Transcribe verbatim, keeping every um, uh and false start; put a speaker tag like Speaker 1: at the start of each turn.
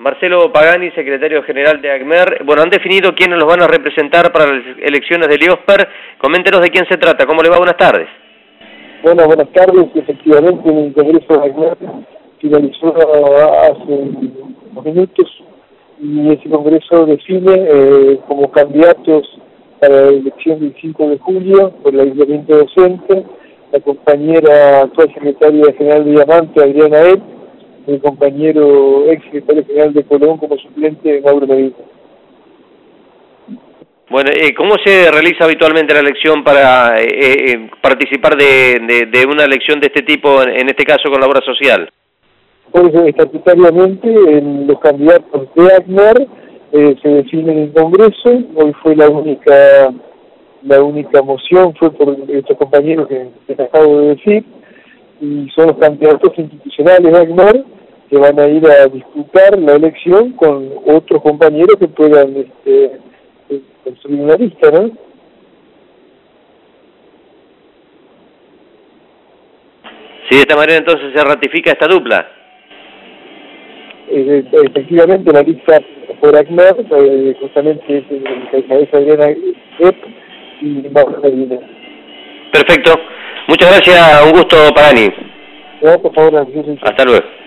Speaker 1: Marcelo Pagani, secretario general de ACMER. Bueno, han definido quiénes los van a representar para las elecciones del IOSPER. Coméntenos de quién se trata. ¿Cómo le va? Buenas tardes.
Speaker 2: Bueno, buenas tardes. Efectivamente, en el Congreso de ACMER finalizó hace unos minutos y ese Congreso define eh, como candidatos para la elección del cinco de julio por el aislamiento docente la compañera actual secretaria general de Diamante, Adriana Ed, el compañero ex secretario general de Colón como suplente, Mauro Medina.
Speaker 1: Bueno, eh, ¿cómo se realiza habitualmente la elección para eh, eh, participar de, de, de una elección de este tipo, en, en este caso con la obra social?
Speaker 2: Por eso, estatutariamente, en los candidatos de ACMER eh, se definen en Congreso. Hoy fue la única la única moción, fue por estos compañeros que, que te acabo de decir, y son los candidatos institucionales de ACMER que van a ir a disputar la elección con otros compañeros que puedan este, construir una lista, ¿no?
Speaker 1: Sí, de esta manera entonces se ratifica esta dupla.
Speaker 2: Eh, efectivamente, la lista por ACMER, eh, justamente es el que cabeza Adriana Ed y Mauro Medina.
Speaker 1: Perfecto. Muchas gracias, un gusto, Pagani.
Speaker 2: No, por favor,
Speaker 1: hasta luego.